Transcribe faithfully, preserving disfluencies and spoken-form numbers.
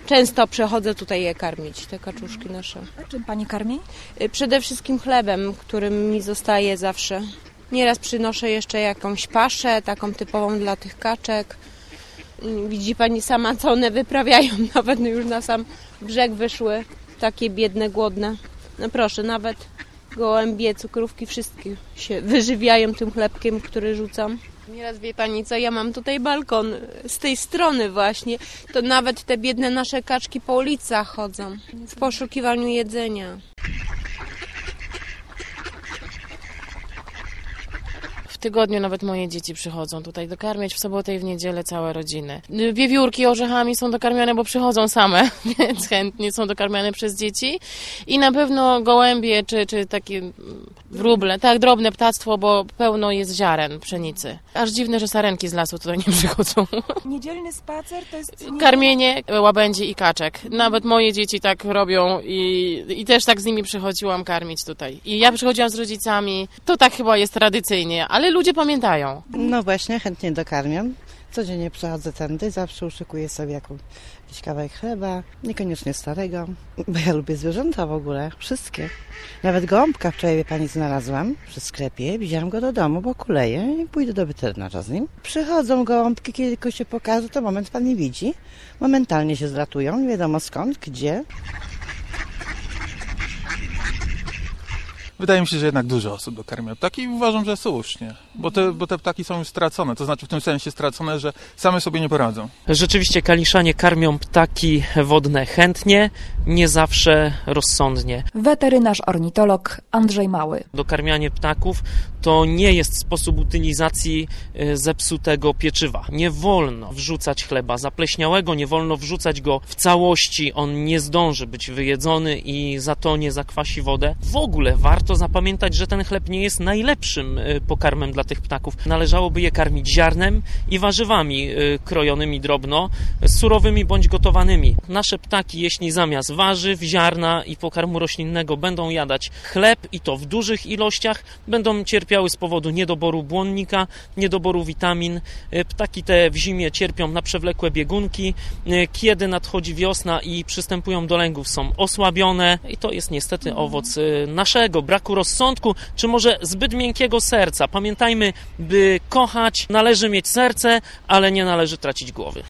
często przychodzę tutaj je karmić, te kaczuszki nasze. A czym pani karmi? Przede wszystkim chlebem, którym mi zostaje zawsze. Nieraz przynoszę jeszcze jakąś paszę, taką typową dla tych kaczek. Widzi pani sama, co one wyprawiają, nawet już na sam brzeg wyszły, takie biedne, głodne. No proszę, nawet gołębie, cukrówki, wszystkie się wyżywiają tym chlebkiem, który rzucam. Nieraz wie pani co, ja mam tutaj balkon z tej strony właśnie, to nawet te biedne nasze kaczki po ulicach chodzą w poszukiwaniu jedzenia. W tygodniu nawet moje dzieci przychodzą tutaj dokarmiać, w sobotę i w niedzielę całe rodziny. Wiewiórki orzechami są dokarmiane, bo przychodzą same, więc chętnie są dokarmiane przez dzieci. I na pewno gołębie, czy, czy takie wróble, tak, drobne ptactwo, bo pełno jest ziaren pszenicy. Aż dziwne, że sarenki z lasu tutaj nie przychodzą. Niedzielny spacer to jest... Karmienie łabędzi i kaczek. Nawet moje dzieci tak robią i, i też tak z nimi przychodziłam karmić tutaj. I ja przychodziłam z rodzicami, to tak chyba jest tradycyjnie, ale ludzie pamiętają. No właśnie, chętnie dokarmiam. Codziennie przechodzę tędy, zawsze uszykuję sobie jakąś, jakiś kawałek chleba, niekoniecznie starego, bo ja lubię zwierzęta w ogóle, wszystkie. Nawet gąbka wczoraj, wie pani, znalazłam przy sklepie, wziąłam go do domu, bo kuleję i pójdę do weterynarza z nim. Przychodzą gołąbki, kiedy tylko się pokażą, to moment pan nie widzi. Momentalnie się zlatują, nie wiadomo skąd, gdzie. Wydaje mi się, że jednak dużo osób dokarmia ptaki i uważam, że słusznie, bo te, bo te ptaki są już stracone, to znaczy w tym sensie stracone, że same sobie nie poradzą. Rzeczywiście kaliszanie karmią ptaki wodne chętnie, nie zawsze rozsądnie. Weterynarz ornitolog Andrzej Mały. Dokarmianie ptaków to nie jest sposób utylizacji zepsutego pieczywa. Nie wolno wrzucać chleba zapleśniałego, nie wolno wrzucać go w całości, on nie zdąży być wyjedzony i zatonie, zakwasi wodę. W ogóle warto zapamiętać, że ten chleb nie jest najlepszym pokarmem dla tych ptaków. Należałoby je karmić ziarnem i warzywami krojonymi drobno, surowymi bądź gotowanymi. Nasze ptaki, jeśli zamiast warzyw, ziarna i pokarmu roślinnego będą jadać chleb i to w dużych ilościach, będą cierpiały z powodu niedoboru błonnika, niedoboru witamin. Ptaki te w zimie cierpią na przewlekłe biegunki. Kiedy nadchodzi wiosna i przystępują do lęgów, są osłabione i to jest niestety owoc naszego braku rozsądku, czy może zbyt miękkiego serca. Pamiętajmy, by kochać, należy mieć serce, ale nie należy tracić głowy.